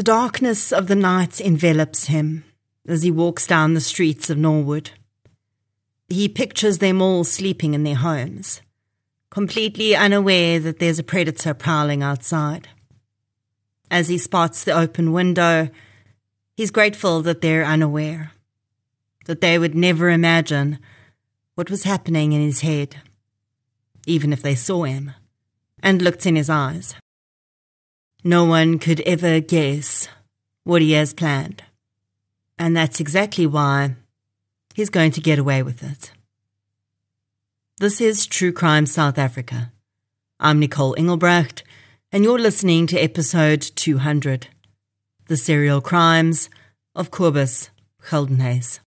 The darkness of the night envelops him as he walks down the streets of Norwood. He pictures them all sleeping in their homes, completely unaware that there's a predator prowling outside. As he spots the open window, he's grateful that they're unaware, that they would never imagine what was happening in his head, even if they saw him and looked in his eyes. No one could ever guess what he has planned, and that's exactly why he's going to get away with it. This is True Crime South Africa. I'm Nicole Engelbrecht, and you're listening to episode 200, The Serial Crimes of Cobus Geldenhuys.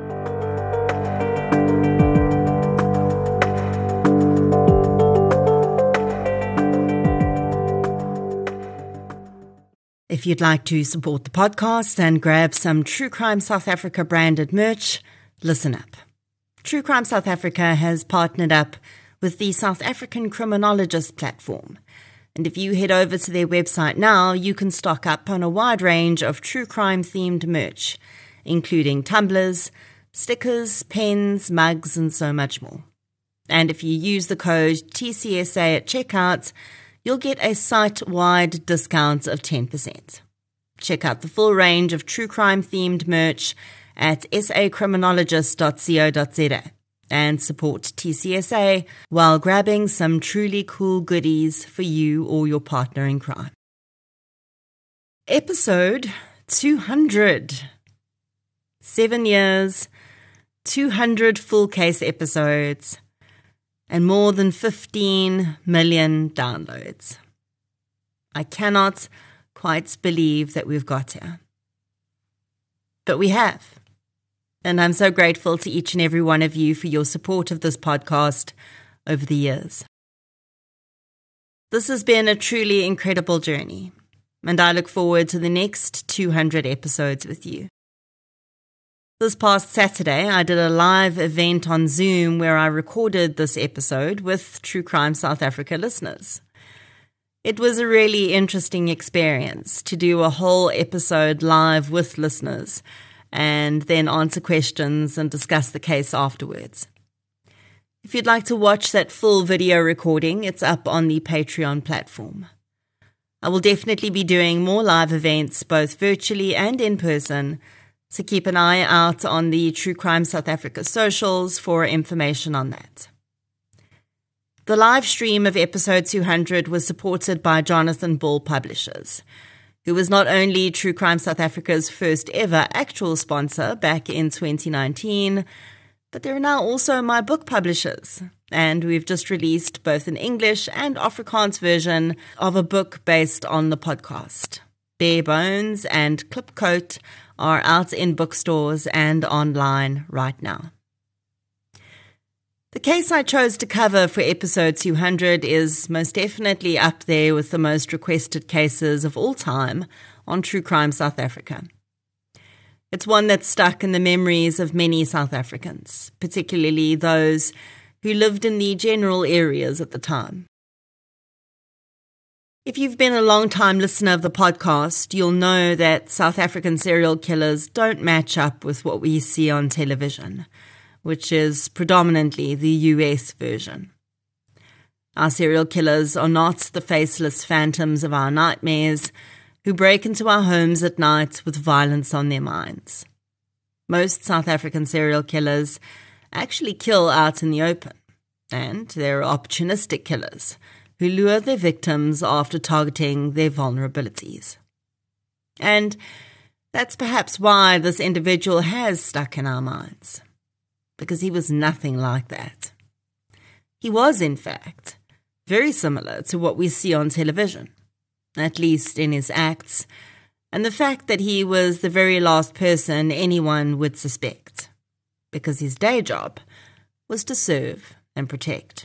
If you'd like to support the podcast and grab some True Crime South Africa branded merch, listen up. True Crime South Africa has partnered up with the South African Criminologist platform. And if you head over to their website now, you can stock up on a wide range of true crime-themed merch, including tumblers, stickers, pens, mugs, and so much more. And if you use the code TCSA at checkout, you'll get a site-wide discount of 10%. Check out the full range of true crime-themed merch at sacriminologist.co.za and support TCSA while grabbing some truly cool goodies for you or your partner in crime. Episode 200. 7 years, 200 full case episodes, and more than 15 million downloads. I cannot quite believe that we've got here. But we have. And I'm so grateful to each and every one of you for your support of this podcast over the years. This has been a truly incredible journey, and I look forward to the next 200 episodes with you. This past Saturday, I did a live event on Zoom where I recorded this episode with True Crime South Africa listeners. It was a really interesting experience to do a whole episode live with listeners and then answer questions and discuss the case afterwards. If you'd like to watch that full video recording, it's up on the Patreon platform. I will definitely be doing more live events, both virtually and in person, so keep an eye out on the True Crime South Africa socials for information on that. The live stream of episode 200 was supported by Jonathan Ball Publishers, who was not only True Crime South Africa's first ever actual sponsor back in 2019, but they're now also my book publishers. And we've just released both an English and Afrikaans version of a book based on the podcast. Bare Bones and Klipcoat are out in bookstores and online right now. The case I chose to cover for episode 200 is most definitely up there with the most requested cases of all time on True Crime South Africa. It's one that's stuck in the memories of many South Africans, particularly those who lived in the general areas at the time. If you've been a long-time listener of the podcast, you'll know that South African serial killers don't match up with what we see on television, which is predominantly the US version. Our serial killers are not the faceless phantoms of our nightmares who break into our homes at night with violence on their minds. Most South African serial killers actually kill out in the open, and they're opportunistic killers who lure their victims after targeting their vulnerabilities. And that's perhaps why this individual has stuck in our minds, because he was nothing like that. He was, in fact, very similar to what we see on television, at least in his acts, and the fact that he was the very last person anyone would suspect, because his day job was to serve and protect.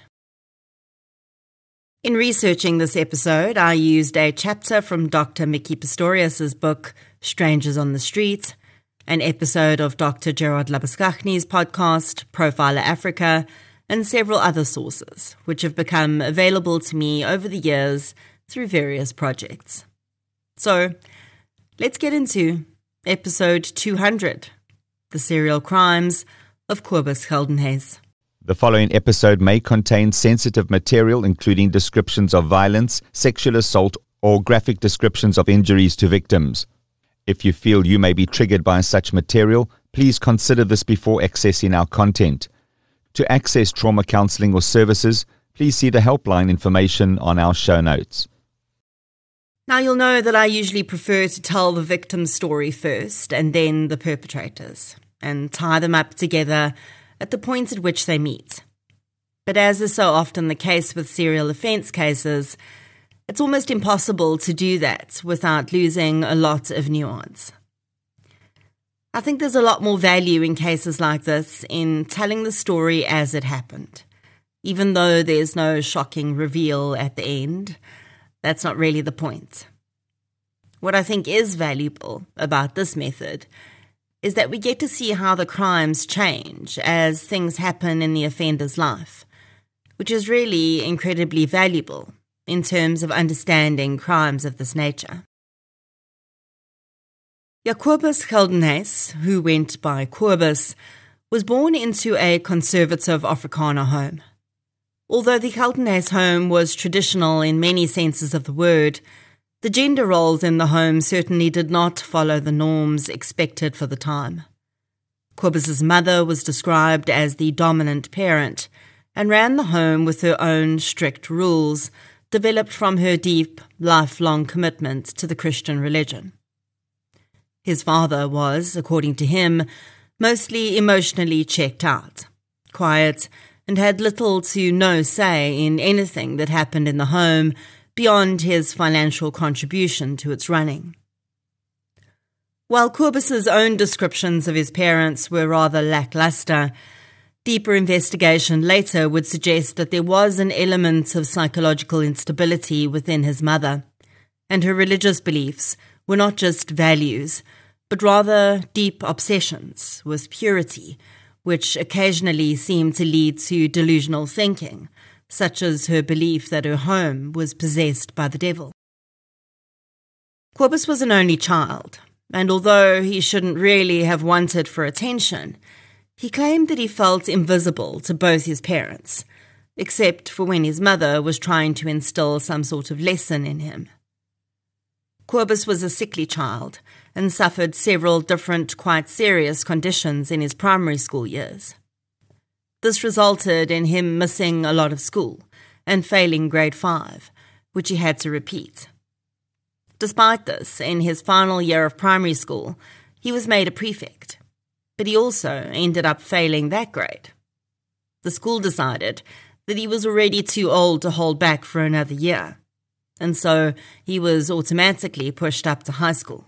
In researching this episode, I used a chapter from Dr. Mickey Pistorius' book, Strangers on the Street, an episode of Dr. Gerard Labuschagne podcast, Profiler Africa, and several other sources, which have become available to me over the years through various projects. So, Let's get into episode 200, The Serial Crimes of Kobus Geldenhuys. The following episode may contain sensitive material, including descriptions of violence, sexual assault, or graphic descriptions of injuries to victims. If you feel you may be triggered by such material, please consider this before accessing our content. To access trauma counseling or services, please see the helpline information on our show notes. Now, you'll know that I usually prefer to tell the victim's story first and then the perpetrators, and tie them up together at the point at which they meet. But as is so often the case with serial offence cases, it's almost impossible to do that without losing a lot of nuance. I think there's a lot more value in cases like this in telling the story as it happened. Even though there's no shocking reveal at the end, that's not really the point. What I think is valuable about this method is that we get to see how the crimes change as things happen in the offender's life, which is really incredibly valuable in terms of understanding crimes of this nature. Kobus Geldenhuys, who went by Kobus, was born into a conservative Afrikaner home. Although the Geldenhuys home was traditional in many senses of the word, the gender roles in the home certainly did not follow the norms expected for the time. Kobus's mother was described as the dominant parent and ran the home with her own strict rules, developed from her deep, lifelong commitment to the Christian religion. His father was, according to him, mostly emotionally checked out, quiet, and had little to no say in anything that happened in the home beyond his financial contribution to its running. While Kobus's own descriptions of his parents were rather lackluster, deeper investigation later would suggest that there was an element of psychological instability within his mother, and her religious beliefs were not just values, but rather deep obsessions with purity, which occasionally seemed to lead to delusional thinking, such as her belief that her home was possessed by the devil. Kobus was an only child, and although he shouldn't really have wanted for attention, he claimed that he felt invisible to both his parents, except for when his mother was trying to instill some sort of lesson in him. Kobus was a sickly child and suffered several different, quite serious conditions in his primary school years. This resulted in him missing a lot of school and failing grade 5, which he had to repeat. Despite this, in his final year of primary school, he was made a prefect, but he also ended up failing that grade. The school decided that he was already too old to hold back for another year, and so he was automatically pushed up to high school.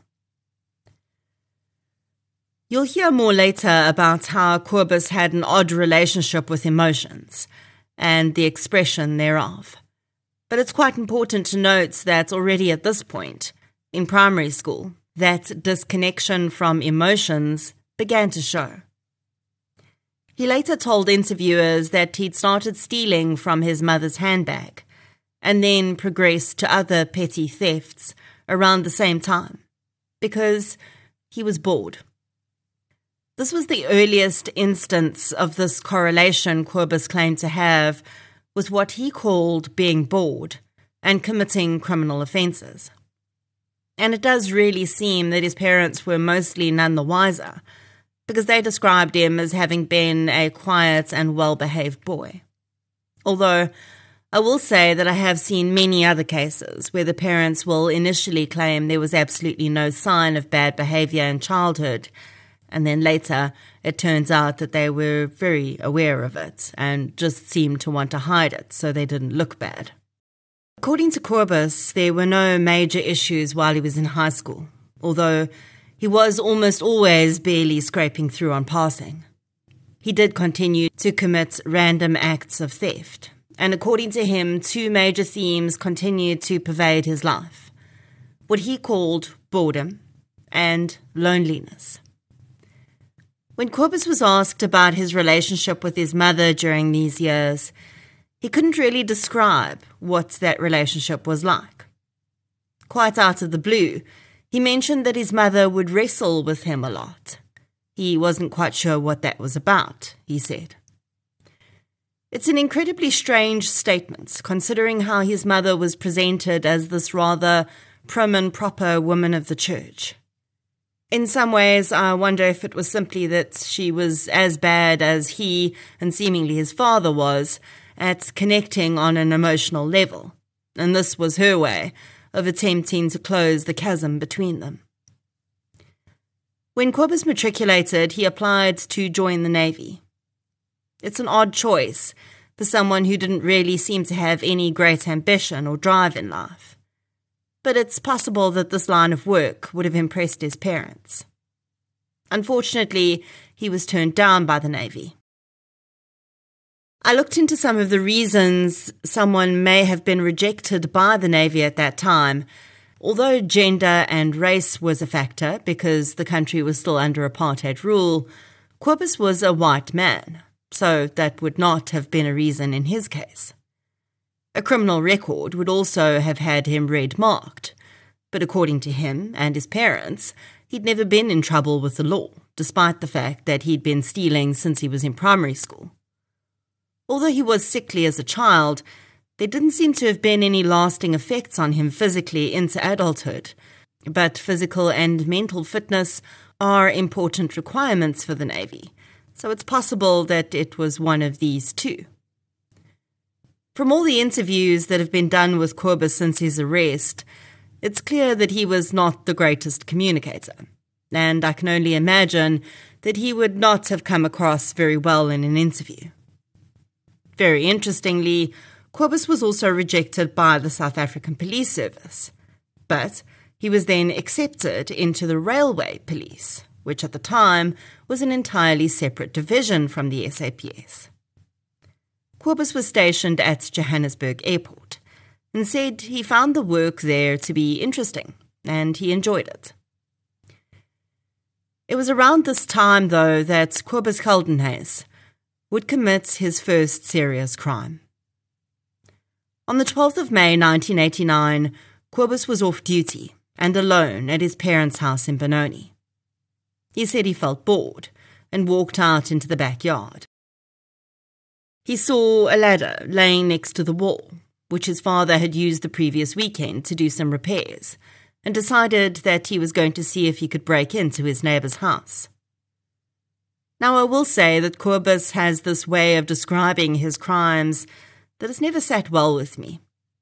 You'll hear more later about how Kobus had an odd relationship with emotions and the expression thereof. But it's quite important to note that already at this point, in primary school, that disconnection from emotions began to show. He later told interviewers that he'd started stealing from his mother's handbag and then progressed to other petty thefts around the same time because he was bored. This was the earliest instance of this correlation Kobus claimed to have with what he called being bored and committing criminal offences. And it does really seem that his parents were mostly none the wiser, because they described him as having been a quiet and well-behaved boy. Although I will say that I have seen many other cases where the parents will initially claim there was absolutely no sign of bad behaviour in childhood, and then later it turns out that they were very aware of it and just seemed to want to hide it so they didn't look bad. According to Kobus, there were no major issues while he was in high school, although he was almost always barely scraping through on passing. He did continue to commit random acts of theft, and according to him, two major themes continued to pervade his life: what he called boredom and loneliness. When Kobus was asked about his relationship with his mother during these years, he couldn't really describe what that relationship was like. Quite out of the blue, He mentioned that his mother would wrestle with him a lot. He wasn't quite sure what that was about, he said. It's an incredibly strange statement, considering how his mother was presented as this rather prim and proper woman of the church. In some ways, I wonder if it was simply that she was as bad as he, and seemingly his father, was at connecting on an emotional level, and this was her way of attempting to close the chasm between them. When Cobus matriculated, he applied to join the Navy. It's an odd choice for someone who didn't really seem to have any great ambition or drive in life. But it's possible that this line of work would have impressed his parents. Unfortunately, he was turned down by the Navy. I looked into some of the reasons someone may have been rejected by the Navy at that time. Although gender and race was a factor because the country was still under apartheid rule, Cobus was a white man, so that would not have been a reason in his case. A criminal record would also have had him red marked, but according to him and his parents, he'd never been in trouble with the law, despite the fact that he'd been stealing since he was in primary school. Although he was sickly as a child, there didn't seem to have been any lasting effects on him physically into adulthood, but physical and mental fitness are important requirements for the Navy, so it's possible that it was one of these too. From all the interviews that have been done with Cobus since his arrest, it's clear that he was not the greatest communicator, and I can only imagine that he would not have come across very well in an interview. Very interestingly, Cobus was also rejected by the South African Police Service, but he was then accepted into the Railway Police, which at the time was an entirely separate division from the SAPS. Cobus was stationed at Johannesburg Airport and said he found the work there to be interesting, and he enjoyed it. It was around this time, though, that Cobus Geldenhuys would commit his first serious crime. On the 12th of May 1989, Cobus was off duty and alone at his parents' house in Benoni. He said he felt bored and walked out into the backyard. He saw a ladder laying next to the wall, which his father had used the previous weekend to do some repairs, and decided that he was going to see if he could break into his neighbour's house. Now, I will say that Cobus has this way of describing his crimes that has never sat well with me.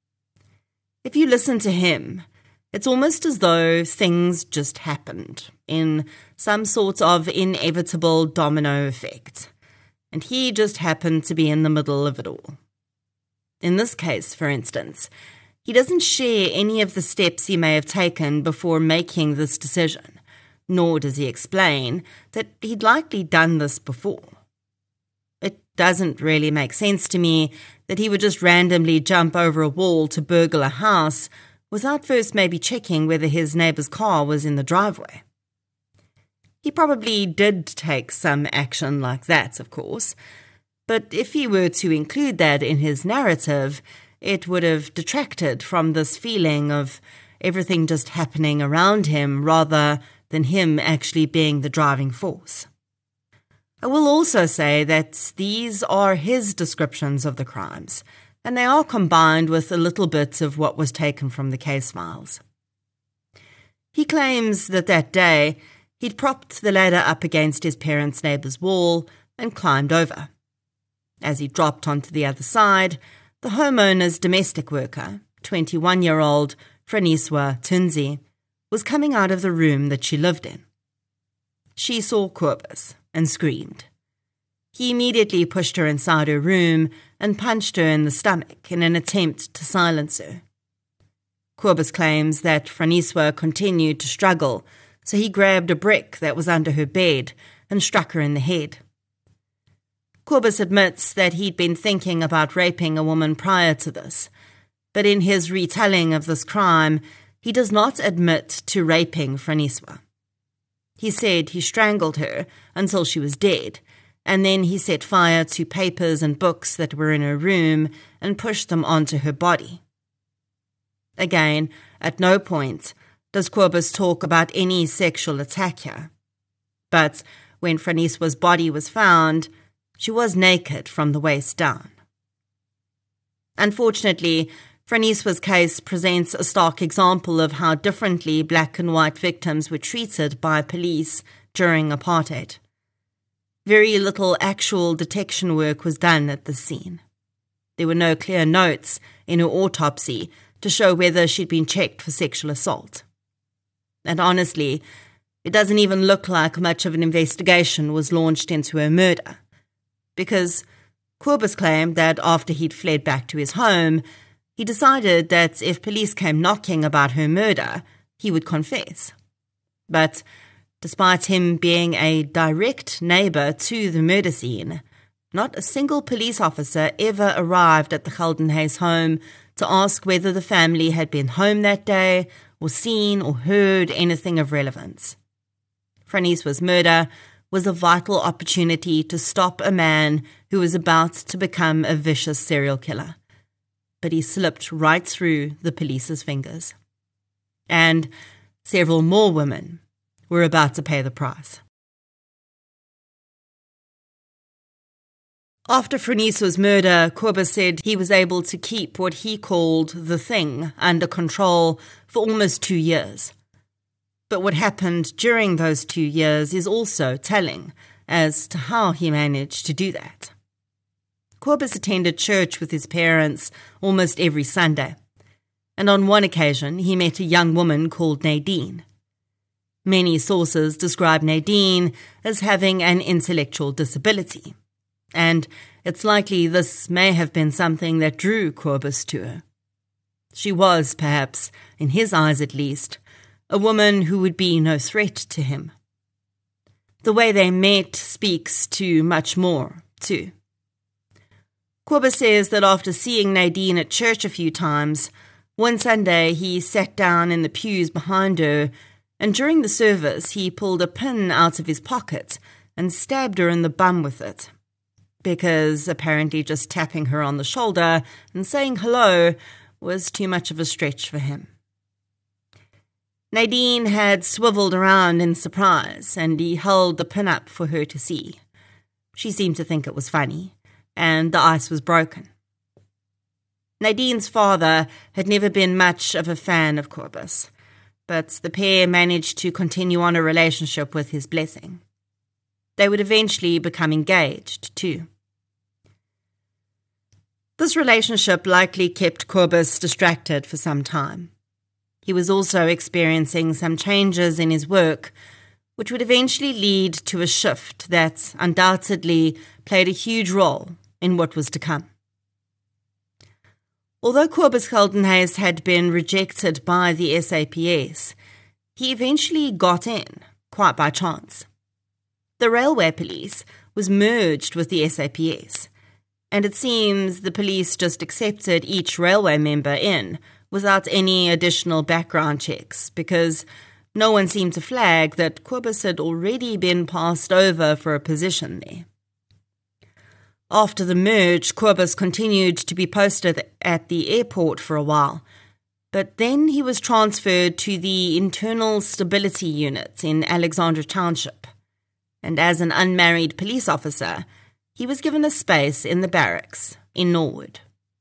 If you listen to him, it's almost as though things just happened in some sort of inevitable domino effect, and he just happened to be in the middle of it all. In this case, for instance, he doesn't share any of the steps he may have taken before making this decision, nor does he explain that he'd likely done this before. It doesn't really make sense to me that he would just randomly jump over a wall to burgle a house without first maybe checking whether his neighbour's car was in the driveway. He probably did take some action like that, of course, but if he were to include that in his narrative, it would have detracted from this feeling of everything just happening around him rather than him actually being the driving force. I will also say that these are his descriptions of the crimes, and they are combined with a little bit of what was taken from the case files. He claims that that day he'd propped the ladder up against his parents' neighbour's wall and climbed over. As he dropped onto the other side, the homeowner's domestic worker, 21-year-old Franiswa Tunzi, was coming out of the room that she lived in. She saw Cobus and screamed. He immediately pushed her inside her room and punched her in the stomach in an attempt to silence her. Cobus claims that Franiswa continued to struggle, so he grabbed a brick that was under her bed and struck her in the head. Cobus admits that he'd been thinking about raping a woman prior to this, but in his retelling of this crime, he does not admit to raping Franiswa. He said he strangled her until she was dead, and then he set fire to papers and books that were in her room and pushed them onto her body. Again, at no point does Cobus talk about any sexual attack here. But when Franiswa's body was found, she was naked from the waist down. Unfortunately, Franiswa's case presents a stark example of how differently black and white victims were treated by police during apartheid. Very little actual detection work was done at the scene. There were no clear notes in her autopsy to show whether she'd been checked for sexual assault. And honestly, it doesn't even look like much of an investigation was launched into her murder, because Cobus claimed that after he'd fled back to his home, he decided that if police came knocking about her murder, he would confess. But despite him being a direct neighbour to the murder scene, not a single police officer ever arrived at the Geldenhuys home to ask whether the family had been home that day or seen or heard anything of relevance. Franiswa's murder was a vital opportunity to stop a man who was about to become a vicious serial killer. But he slipped right through the police's fingers. And several more women were about to pay the price. After Franiswa's murder, Cobus said he was able to keep what he called the thing under control for almost 2 years. But what happened during those 2 years is also telling as to how he managed to do that. Cobus attended church with his parents almost every Sunday, and on one occasion he met a young woman called Nadine. Many sources describe Nadine as having an intellectual disability, and it's likely this may have been something that drew Cobus to her. She was, perhaps, in his eyes at least, a woman who would be no threat to him. The way they met speaks to much more, too. Cobus says that after seeing Nadine at church a few times, one Sunday he sat down in the pews behind her, and during the service he pulled a pin out of his pocket and stabbed her in the bum with it, because apparently just tapping her on the shoulder and saying hello was too much of a stretch for him. Nadine had swiveled around in surprise, and he held the pin up for her to see. She seemed to think it was funny, and the ice was broken. Nadine's father had never been much of a fan of Cobus, but the pair managed to continue on a relationship with his blessing. They would eventually become engaged, too. This relationship likely kept Cobus distracted for some time. He was also experiencing some changes in his work, which would eventually lead to a shift that undoubtedly played a huge role in what was to come. Although Cobus Geldenhuys had been rejected by the SAPS, he eventually got in, quite by chance. The railway police was merged with the SAPS, and it seems the police just accepted each railway member in without any additional background checks, because no one seemed to flag that Cobus had already been passed over for a position there. After the merge, Cobus continued to be posted at the airport for a while, but then he was transferred to the Internal Stability Unit in Alexandra Township, and as an unmarried police officer, he was given a space in the barracks in Norwood.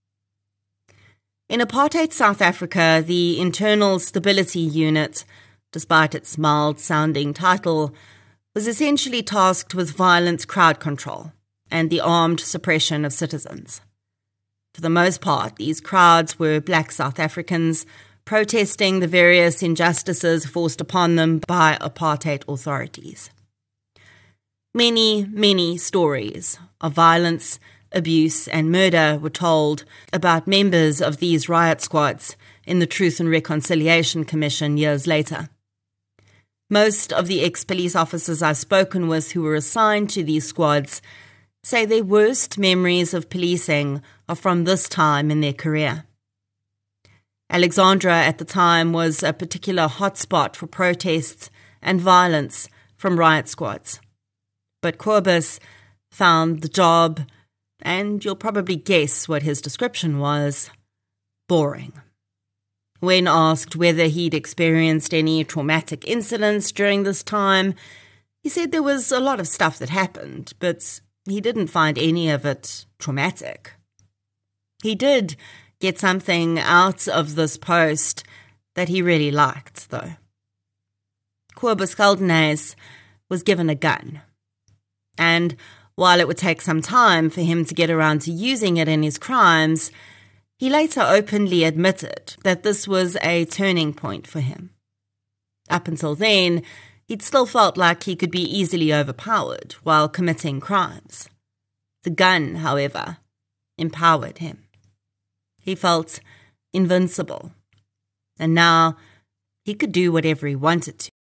In apartheid South Africa, the Internal Stability Unit, despite its mild-sounding title, was essentially tasked with violent crowd control and the armed suppression of citizens. For the most part, these crowds were black South Africans protesting the various injustices forced upon them by apartheid authorities. Many, many stories of violence, abuse and murder were told about members of these riot squads in the Truth and Reconciliation Commission years later. Most of the ex-police officers I've spoken with who were assigned to these squads say their worst memories of policing are from this time in their career. Alexandra at the time was a particular hotspot for protests and violence from riot squads. But Cobus found the job, and you'll probably guess what his description was, boring. When asked whether he'd experienced any traumatic incidents during this time, he said there was a lot of stuff that happened, but he didn't find any of it traumatic. He did get something out of this post that he really liked, though. Cobus Geldenhuys was given a gun, and while it would take some time for him to get around to using it in his crimes, he later openly admitted that this was a turning point for him. Up until then, he'd still felt like he could be easily overpowered while committing crimes. The gun, however, empowered him. He felt invincible, and now he could do whatever he wanted to.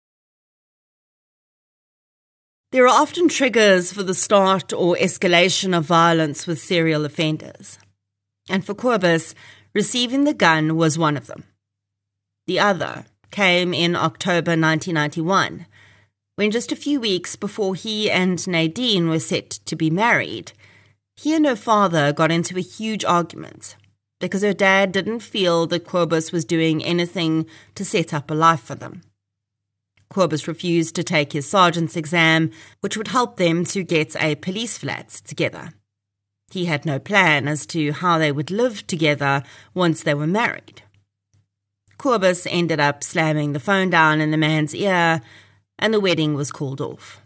There are often triggers for the start or escalation of violence with serial offenders, and for Cobus, receiving the gun was one of them. The other came in October 1991, when just a few weeks before he and Nadine were set to be married, he and her father got into a huge argument because her dad didn't feel that Cobus was doing anything to set up a life for them. Cobus refused to take his sergeant's exam, which would help them to get a police flat together. He had no plan as to how they would live together once they were married. Cobus ended up slamming the phone down in the man's ear, and the wedding was called off.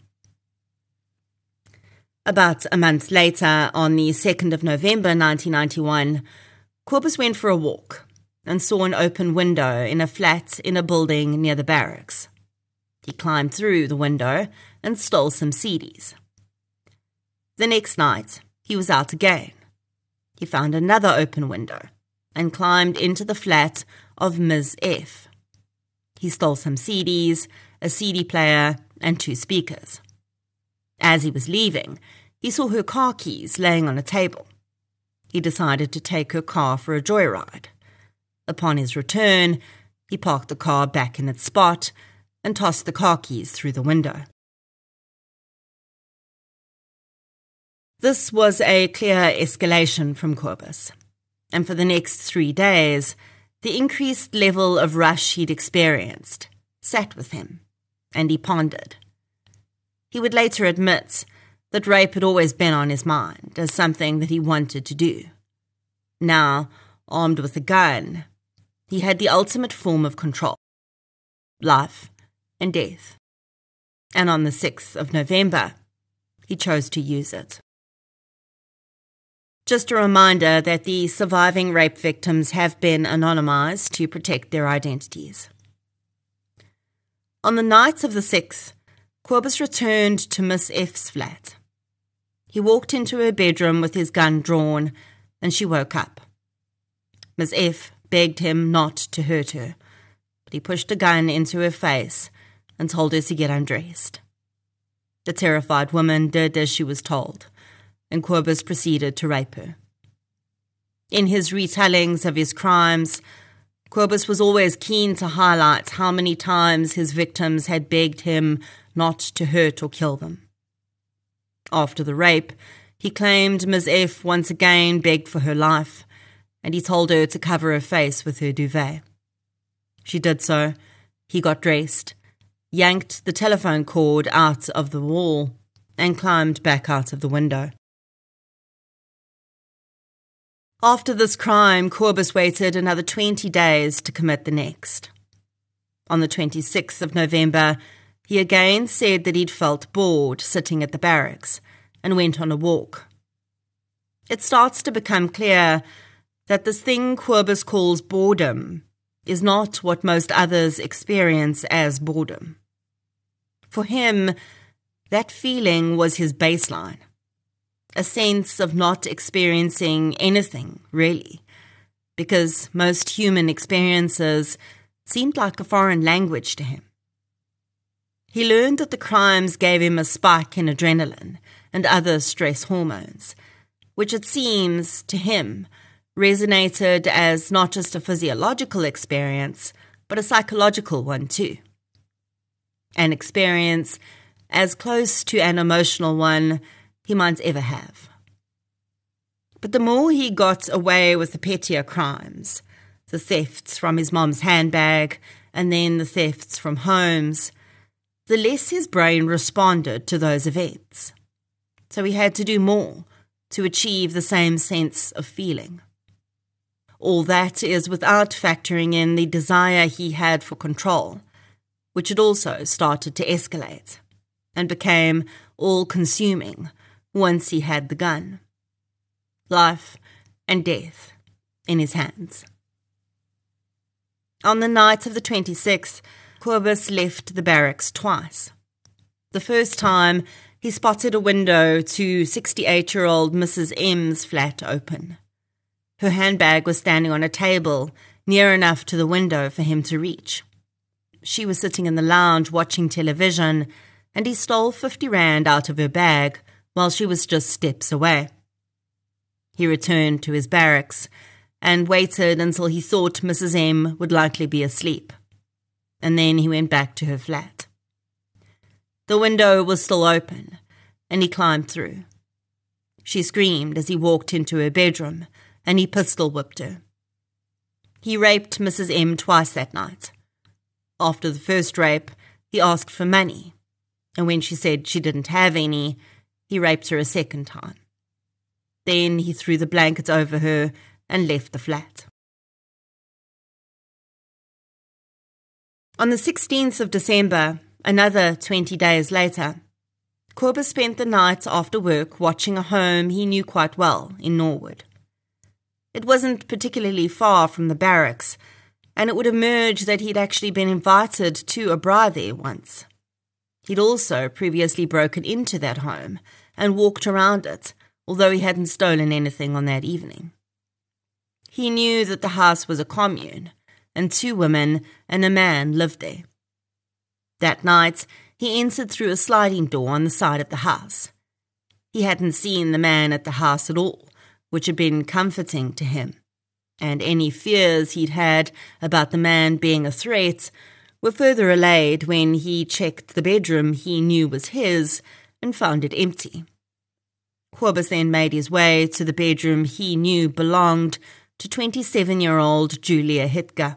About a month later, on the 2nd of November 1991, Cobus went for a walk and saw an open window in a flat in a building near the barracks. He climbed through the window and stole some CDs. The next night, he was out again. He found another open window and climbed into the flat of Ms. F. He stole some CDs, a CD player, and 2 speakers. As he was leaving, he saw her car keys laying on a table. He decided to take her car for a joyride. Upon his return, he parked the car back in its spot and tossed the car keys through the window. This was a clear escalation from Cobus, and for the next 3 days, the increased level of rush he'd experienced sat with him, and he pondered. He would later admit that rape had always been on his mind as something that he wanted to do. Now, armed with a gun, he had the ultimate form of control: life and death. And on the 6th of November, he chose to use it. Just a reminder that the surviving rape victims have been anonymized to protect their identities. On the night of the 6th, Cobus returned to Miss F's flat. He walked into her bedroom with his gun drawn, and she woke up. Miss F begged him not to hurt her, but he pushed a gun into her face and told her to get undressed. The terrified woman did as she was told, and Cobus proceeded to rape her. In his retellings of his crimes, Cobus was always keen to highlight how many times his victims had begged him not to hurt or kill them. After the rape, he claimed Ms. F once again begged for her life, and he told her to cover her face with her duvet. She did so. He got dressed, yanked the telephone cord out of the wall, and climbed back out of the window. After this crime, Cobus waited another 20 days to commit the next. On the 26th of November, he again said that he'd felt bored sitting at the barracks and went on a walk. It starts to become clear that this thing Cobus calls boredom is not what most others experience as boredom. For him, that feeling was his baseline, a sense of not experiencing anything, really, because most human experiences seemed like a foreign language to him. He learned that the crimes gave him a spike in adrenaline and other stress hormones, which it seems, to him, resonated as not just a physiological experience, but a psychological one too. An experience as close to an emotional one he might ever have. But the more he got away with the pettier crimes, the thefts from his mom's handbag, and then the thefts from homes, the less his brain responded to those events. So he had to do more to achieve the same sense of feeling. All that is without factoring in the desire he had for control, which had also started to escalate and became all-consuming once he had the gun. Life and death in his hands. On the night of the 26th, Cobus left the barracks twice. The first time, he spotted a window to 68-year-old Mrs. M's flat open. Her handbag was standing on a table near enough to the window for him to reach. She was sitting in the lounge watching television, and he stole 50 rand out of her bag while she was just steps away. He returned to his barracks and waited until he thought Mrs. M would likely be asleep, and then he went back to her flat. The window was still open, and he climbed through. She screamed as he walked into her bedroom, and he pistol-whipped her. He raped Mrs. M twice that night. After the first rape, he asked for money, and when she said she didn't have any, he raped her a second time. Then he threw the blankets over her and left the flat. On the 16th of December, another 20 days later, Cobus spent the night after work watching a home he knew quite well in Norwood. It wasn't particularly far from the barracks, and it would emerge that he'd actually been invited to a braai there once. He'd also previously broken into that home and walked around it, although he hadn't stolen anything on that evening. He knew that the house was a commune, and 2 women and a man lived there. That night, he entered through a sliding door on the side of the house. He hadn't seen the man at the house at all, which had been comforting to him, and any fears he'd had about the man being a threat were further allayed when he checked the bedroom he knew was his and found it empty. Cobus then made his way to the bedroom he knew belonged to 27-year-old Julia Hitka.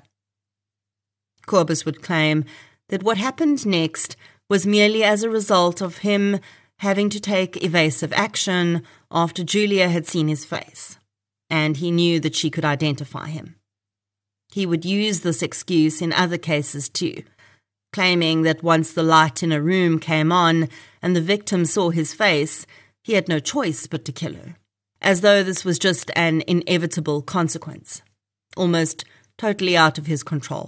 Cobus would claim that what happened next was merely as a result of him having to take evasive action after Julia had seen his face, and he knew that she could identify him. He would use this excuse in other cases too, claiming that once the light in a room came on and the victim saw his face, he had no choice but to kill her, as though this was just an inevitable consequence, almost totally out of his control.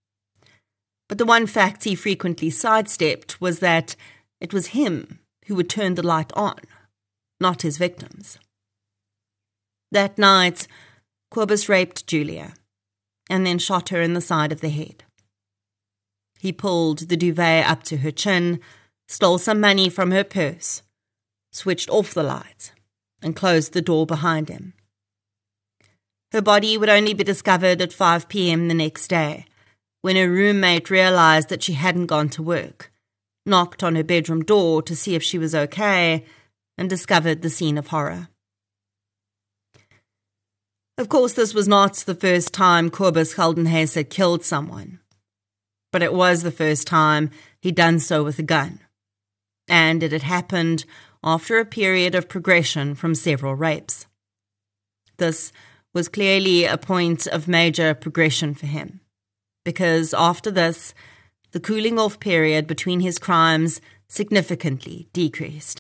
But the one fact he frequently sidestepped was that it was him who would turn the light on, not his victims. That night, Cobus raped Julia, and then shot her in the side of the head. He pulled the duvet up to her chin, stole some money from her purse, switched off the light, and closed the door behind him. Her body would only be discovered at 5 p.m. the next day, when her roommate realized that she hadn't gone to work, knocked on her bedroom door to see if she was okay, and discovered the scene of horror. Of course, this was not the first time Cobus Geldenhuys had killed someone, but it was the first time he'd done so with a gun, and it had happened after a period of progression from several rapes. This was clearly a point of major progression for him, because after this, the cooling-off period between his crimes significantly decreased.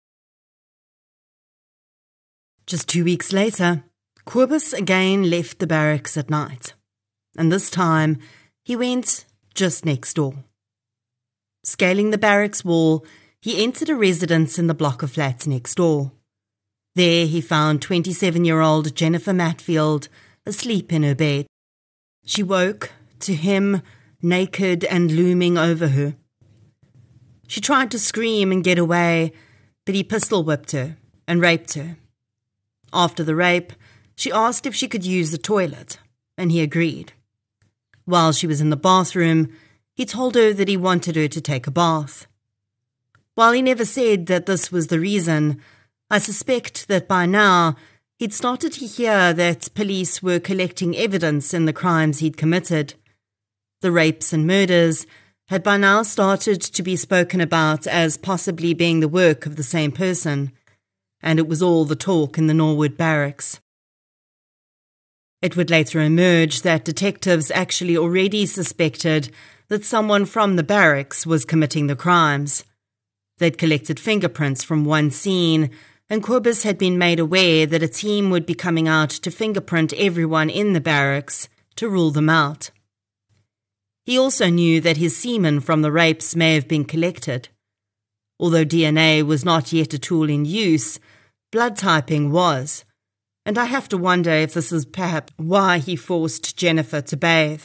Just 2 weeks later, Cobus again left the barracks at night, and this time he went just next door. Scaling the barracks wall, he entered a residence in the block of flats next door. There he found 27-year-old Jennifer Matfield asleep in her bed. She woke to him naked and looming over her. She tried to scream and get away, but he pistol-whipped her and raped her. After the rape, she asked if she could use the toilet, and he agreed. While she was in the bathroom, he told her that he wanted her to take a bath. While he never said that this was the reason, I suspect that by now He'd started to hear that police were collecting evidence in the crimes he'd committed. The rapes and murders had by now started to be spoken about as possibly being the work of the same person, and it was all the talk in the Norwood barracks. It would later emerge that detectives actually already suspected that someone from the barracks was committing the crimes. They'd collected fingerprints from one scene, and Cobus had been made aware that a team would be coming out to fingerprint everyone in the barracks to rule them out. He also knew that his semen from the rapes may have been collected. Although DNA was not yet a tool in use, blood typing was, and I have to wonder if this is perhaps why he forced Jennifer to bathe.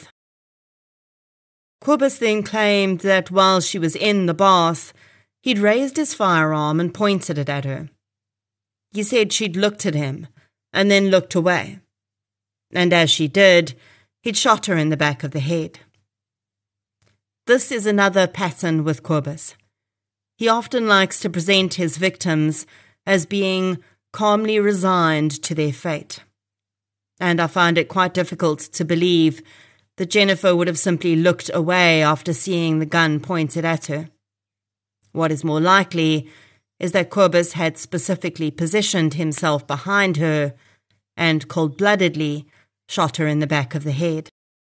Cobus then claimed that while she was in the bath, he'd raised his firearm and pointed it at her. He said she'd looked at him and then looked away, and as she did, he'd shot her in the back of the head. This is another pattern with Cobus. He often likes to present his victims as being calmly resigned to their fate, and I find it quite difficult to believe that Jennifer would have simply looked away after seeing the gun pointed at her. What is more likely is that Cobus had specifically positioned himself behind her and cold-bloodedly shot her in the back of the head.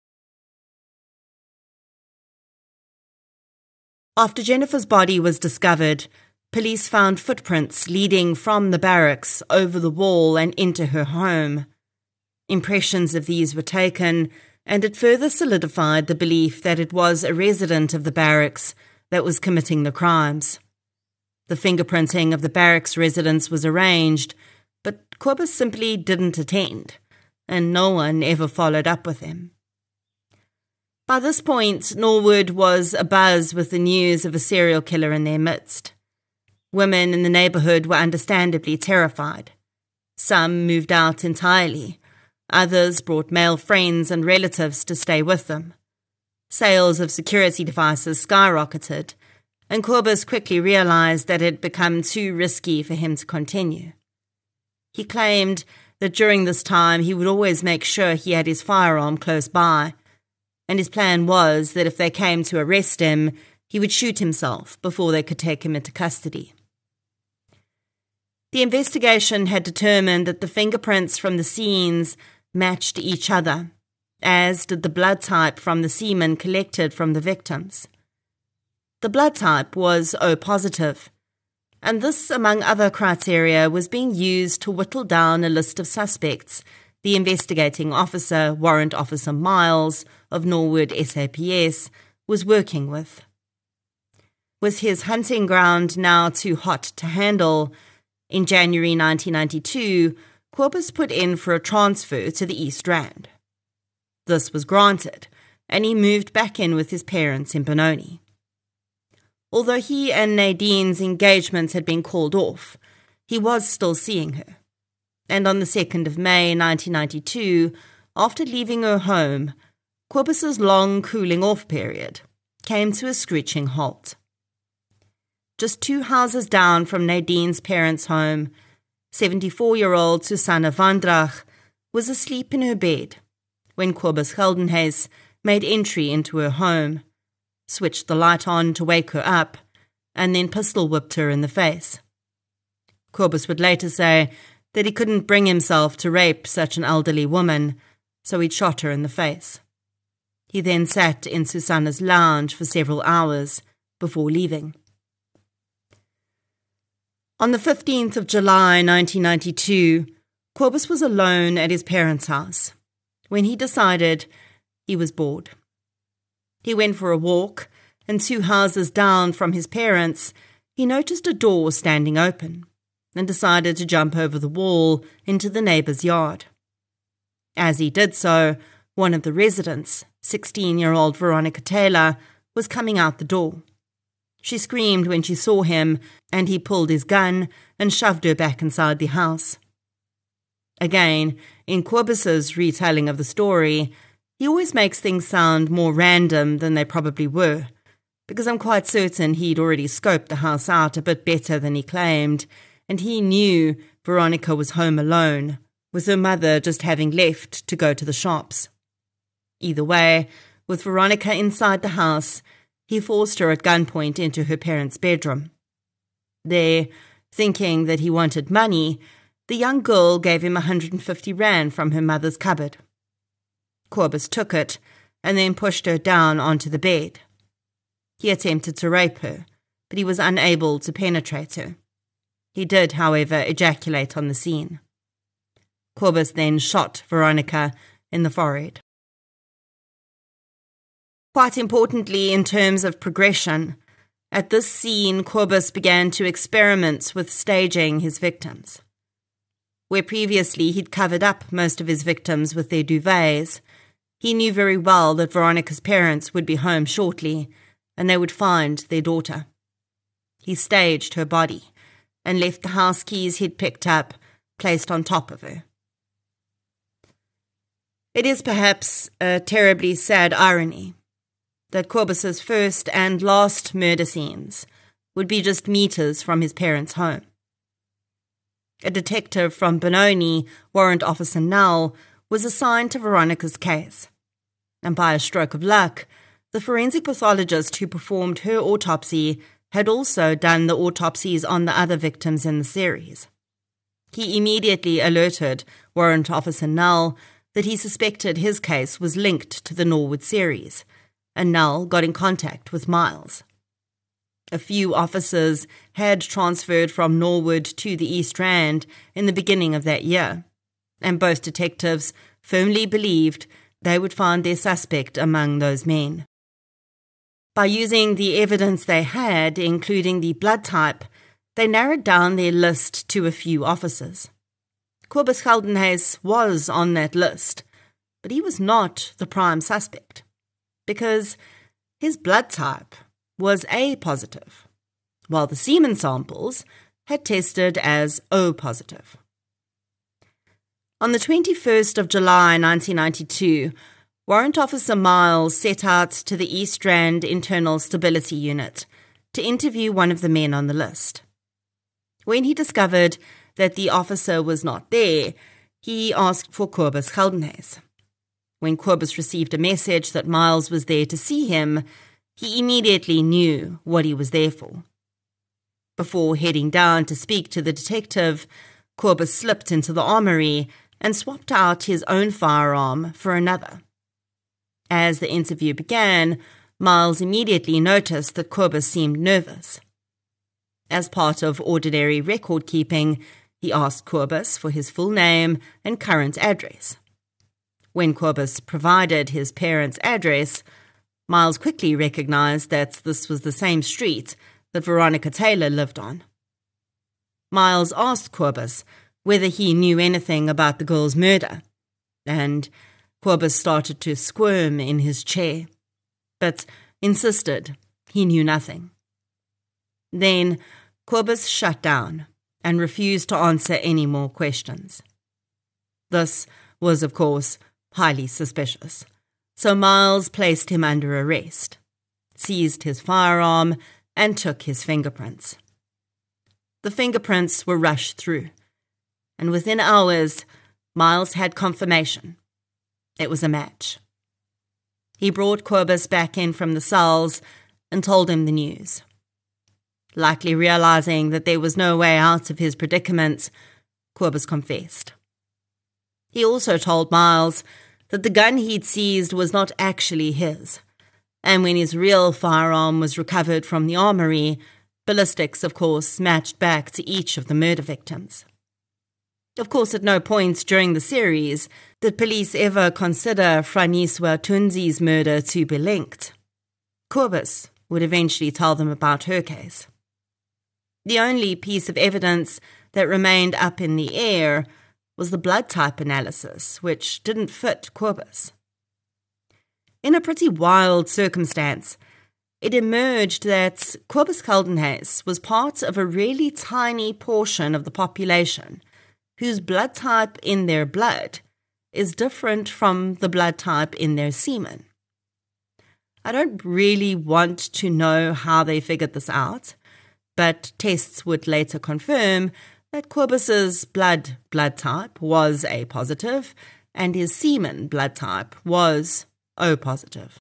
After Jennifer's body was discovered, police found footprints leading from the barracks over the wall and into her home. Impressions of these were taken, and it further solidified the belief that it was a resident of the barracks that was committing the crimes. The fingerprinting of the barracks residents was arranged, but Cobus simply didn't attend, and no one ever followed up with him. By this point, Norwood was abuzz with the news of a serial killer in their midst. Women in the neighbourhood were understandably terrified. Some moved out entirely. Others brought male friends and relatives to stay with them. Sales of security devices skyrocketed, and Cobus quickly realized that it had become too risky for him to continue. He claimed that during this time he would always make sure he had his firearm close by, and his plan was that if they came to arrest him, he would shoot himself before they could take him into custody. The investigation had determined that the fingerprints from the scenes matched each other, as did the blood type from the semen collected from the victims. The blood type was O positive, and this, among other criteria, was being used to whittle down a list of suspects the investigating officer, Warrant Officer Miles of Norwood SAPS, was working with. With his hunting ground now too hot to handle, in January 1992, Cobus put in for a transfer to the East Rand. This was granted, and he moved back in with his parents in Benoni. Although he and Nadine's engagement had been called off, he was still seeing her. And on the 2nd of May 1992, after leaving her home, Cobus's long cooling-off period came to a screeching halt. Just 2 houses down from Nadine's parents' home, 74-year-old Susanna Vandrach was asleep in her bed when Cobus Geldenhuys made entry into her home, switched the light on to wake her up, and then pistol-whipped her in the face. Cobus would later say that he couldn't bring himself to rape such an elderly woman, so he'd shot her in the face. He then sat in Susanna's lounge for several hours before leaving. On the 15th of July 1992, Cobus was alone at his parents' house when he decided he was bored. He went for a walk, and 2 houses down from his parents, he noticed a door standing open and decided to jump over the wall into the neighbour's yard. As he did so, one of the residents, 16-year-old Veronica Taylor, was coming out the door. She screamed when she saw him, and he pulled his gun and shoved her back inside the house. Again, in Cobus's retelling of the story, he always makes things sound more random than they probably were, because I'm quite certain he'd already scoped the house out a bit better than he claimed, and he knew Veronica was home alone with her mother just having left to go to the shops. Either way, with Veronica inside the house, he forced her at gunpoint into her parents' bedroom. There, thinking that he wanted money, the young girl gave him 150 rand from her mother's cupboard. Cobus took it and then pushed her down onto the bed. He attempted to rape her, but he was unable to penetrate her. He did, however, ejaculate on the scene. Cobus then shot Veronica in the forehead. Quite importantly, in terms of progression, at this scene, Cobus began to experiment with staging his victims. Where previously he'd covered up most of his victims with their duvets, he knew very well that Veronica's parents would be home shortly, and they would find their daughter. He staged her body and left the house keys he'd picked up placed on top of her. It is perhaps a terribly sad irony that Cobus's first and last murder scenes would be just meters from his parents' home. A detective from Benoni, Warrant Officer Null, was assigned to Veronica's case, and by a stroke of luck, the forensic pathologist who performed her autopsy had also done the autopsies on the other victims in the series. He immediately alerted Warrant Officer Null that he suspected his case was linked to the Norwood series, and Null got in contact with Miles. A few officers had transferred from Norwood to the East Rand in the beginning of that year, and both detectives firmly believed they would find their suspect among those men. By using the evidence they had, including the blood type, they narrowed down their list to a few officers. Cobus Geldenhuys was on that list, but he was not the prime suspect, because his blood type was A positive, while the semen samples had tested as O positive. On the 21st of July 1992, Warrant Officer Miles set out to the East Rand Internal Stability Unit to interview one of the men on the list. When he discovered that the officer was not there, he asked for Cobus Geldenhuys. When Cobus received a message that Miles was there to see him, he immediately knew what he was there for. Before heading down to speak to the detective, Cobus slipped into the armory and swapped out his own firearm for another. As the interview began, Miles immediately noticed that Cobus seemed nervous. As part of ordinary record-keeping, he asked Cobus for his full name and current address. When Cobus provided his parents' address, Miles quickly recognized that this was the same street that Veronica Taylor lived on. Miles asked Cobus whether he knew anything about the girl's murder, and Cobus started to squirm in his chair, but insisted he knew nothing. Then Cobus shut down and refused to answer any more questions. This was, of course, highly suspicious, so Miles placed him under arrest, seized his firearm, and took his fingerprints. The fingerprints were rushed through, and within hours, Miles had confirmation. It was a match. He brought Cobus back in from the cells and told him the news. Likely realizing that there was no way out of his predicament, Cobus confessed. He also told Miles that the gun he'd seized was not actually his, and when his real firearm was recovered from the armory, ballistics, of course, matched back to each of the murder victims. Of course, at no point during the series did police ever consider Franiswa Tunzi's murder to be linked. Cobus would eventually tell them about her case. The only piece of evidence that remained up in the air was the blood type analysis, which didn't fit Cobus. In a pretty wild circumstance, it emerged that Cobus Geldenhuys was part of a really tiny portion of the population whose blood type in their blood is different from the blood type in their semen. I don't really want to know how they figured this out, but tests would later confirm that Cobus's blood type was A positive and his semen blood type was O positive.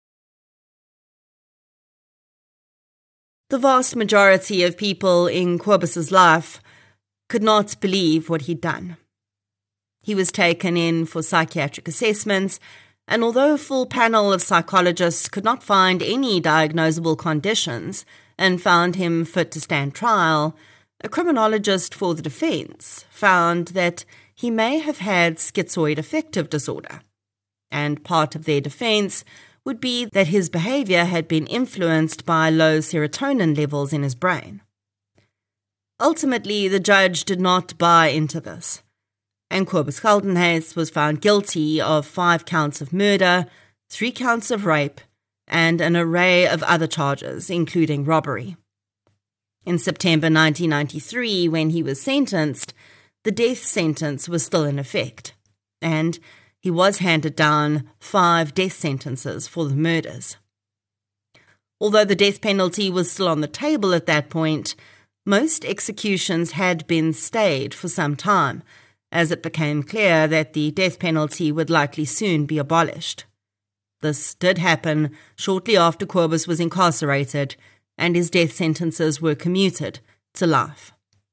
The vast majority of people in Cobus's life could not believe what he'd done. He was taken in for psychiatric assessments, and although a full panel of psychologists could not find any diagnosable conditions and found him fit to stand trial, a criminologist for the defense found that he may have had schizoid affective disorder, and part of their defense would be that his behavior had been influenced by low serotonin levels in his brain. Ultimately, the judge did not buy into this, and Cobus Geldenhuys was found guilty of 5 counts of murder, 3 counts of rape, and an array of other charges, including robbery. In September 1993, when he was sentenced, the death sentence was still in effect, and he was handed down 5 death sentences for the murders. Although the death penalty was still on the table at that point, most executions had been stayed for some time, as it became clear that the death penalty would likely soon be abolished. This did happen shortly after Cobus was incarcerated, and his death sentences were commuted to life.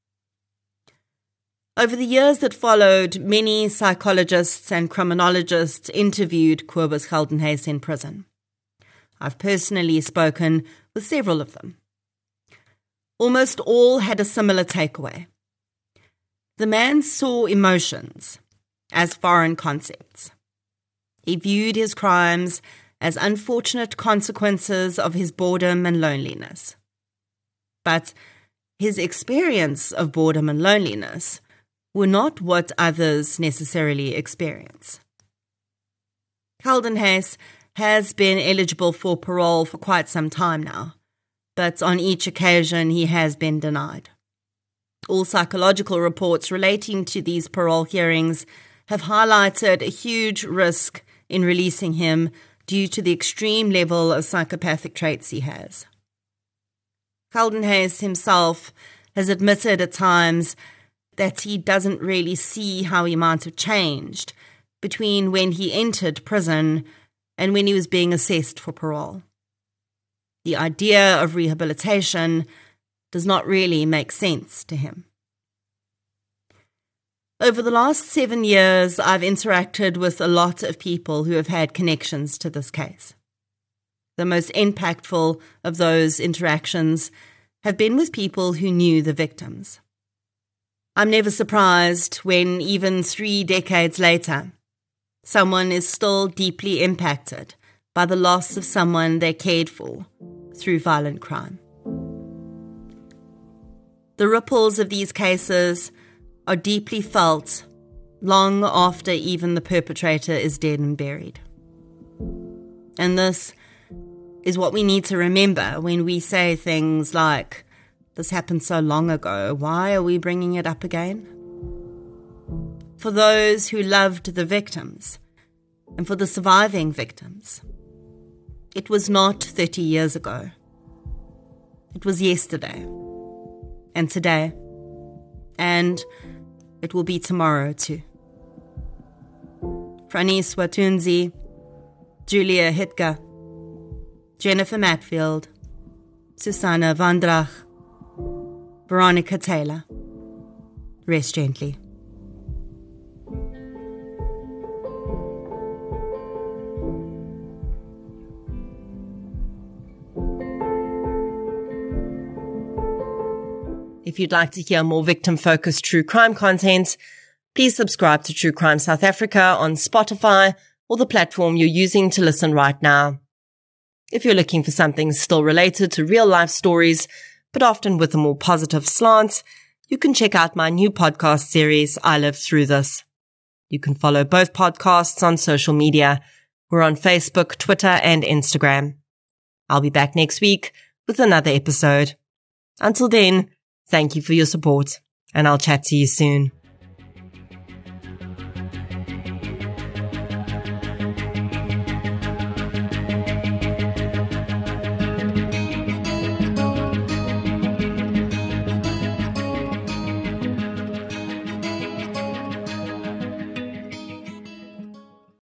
Over the years that followed, many psychologists and criminologists interviewed Cobus Geldenhuys in prison. I've personally spoken with several of them. Almost all had a similar takeaway. The man saw emotions as foreign concepts. He viewed his crimes as unfortunate consequences of his boredom and loneliness. But his experience of boredom and loneliness were not what others necessarily experience. Geldenhuys has been eligible for parole for quite some time now, but on each occasion he has been denied. All psychological reports relating to these parole hearings have highlighted a huge risk in releasing him due to the extreme level of psychopathic traits he has. Geldenhuys himself has admitted at times that he doesn't really see how he might have changed between when he entered prison and when he was being assessed for parole. The idea of rehabilitation does not really make sense to him. Over the last 7 years, I've interacted with a lot of people who have had connections to this case. The most impactful of those interactions have been with people who knew the victims. I'm never surprised when, even 3 decades later, someone is still deeply impacted by the loss of someone they cared for through violent crime. The ripples of these cases are deeply felt long after even the perpetrator is dead and buried. And this is what we need to remember when we say things like, "This happened so long ago, why are we bringing it up again?" For those who loved the victims, and for the surviving victims, it was not 30 years ago. It was yesterday, and today, and it will be tomorrow too. Franice Watunzi, Julia Hitka, Jennifer Matfield, Susanna Vandrach, Veronica Taylor. Rest gently. If you'd like to hear more victim-focused true crime content, please subscribe to True Crime South Africa on Spotify or the platform you're using to listen right now. If you're looking for something still related to real-life stories, but often with a more positive slant, you can check out my new podcast series, I Lived Through This. You can follow both podcasts on social media. We're on Facebook, Twitter, and Instagram. I'll be back next week with another episode. Until then, thank you for your support, and I'll chat to you soon.